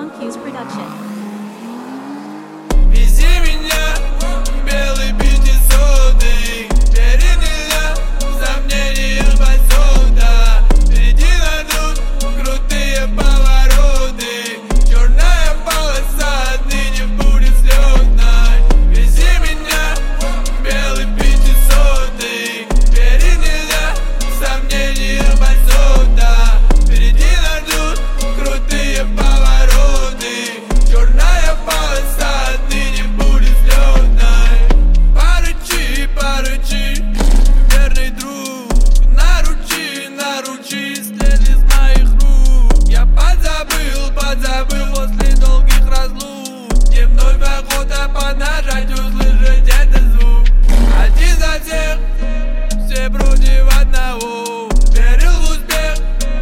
Strong Q's production. Вези меня, белый пятисотый, теперь нельзя, сомнения посуда. Впереди нас ждут крутые повороты, черная полоса отныне будет слетной. Вези меня, белый пятисотый, теперь нельзя, сомнения посуда. Впереди нас ждут крутые повороты, черная полоса отныне будет слетной. Порычи, верный друг, наручи, след из моих рук. Я подзабыл после долгих разлук, мне вновь охота поднажать, услышать этот звук. Один за всех, все против одного. Верил в успех,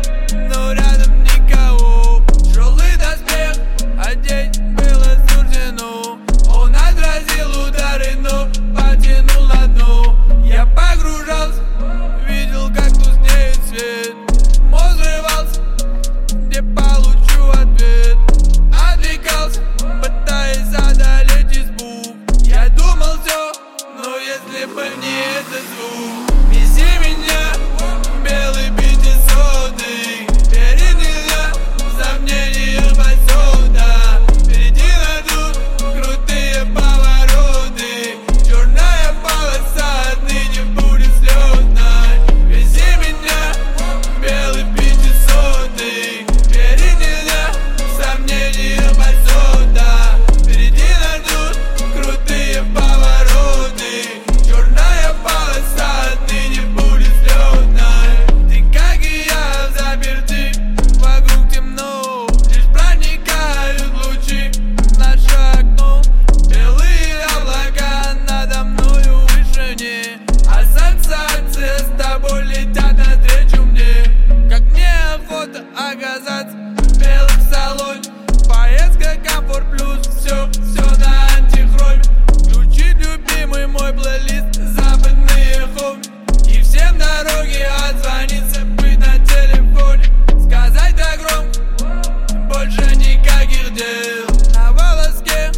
но рядом никого. Тяжелый доспех одеть было суждено. Он отразил удары, но потянул на дно. Я погружался, видел, как тускнеет свет. Мозг взрывался, где получу ответ. Отвлекался, пытаясь одолеть испуг. Я думал все, но если бы не этот звук. Вези меня, белый пятисотый, теперь нельзя, сомнения посуда. Впереди нас ждут крутые повороты, черная полоса отныне будет слетной. Вези меня, белый пятисотый, теперь нельзя, сомнения посуда. Впереди нас ждут крутые повороты, черная полоса отныне будет слетной. Ты, как и я, заперты, вокруг темно, лишь проникают лучи в наше окно. Белые облака надо мною в вышине, ассоциации с тобой летят навстречу мне. Как мне охота оказаться белым в салоне. Поездка комфорт плюс, все на антихроме. Включить любимый мой плейлист, западные хоми. И всем дороги отзвониться, быть на телефоне. Сказать так громко, больше никаких дел. На волоске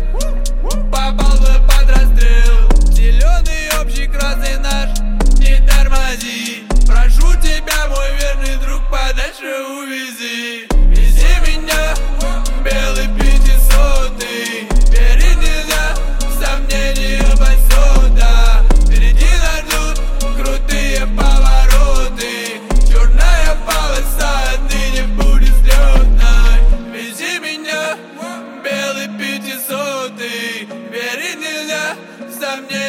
попал бы под расстрел. Зеленый общий, красный наш, не тормози. Прошу тебя, мой верный друг, подальше увези. Вези меня, белый пятисотый, теперь нельзя, сомнения посуда. Впереди нас ждут крутые повороты, черная полоса отныне будет слетной. Вези меня, белый пятисотый, теперь нельзя, сомнения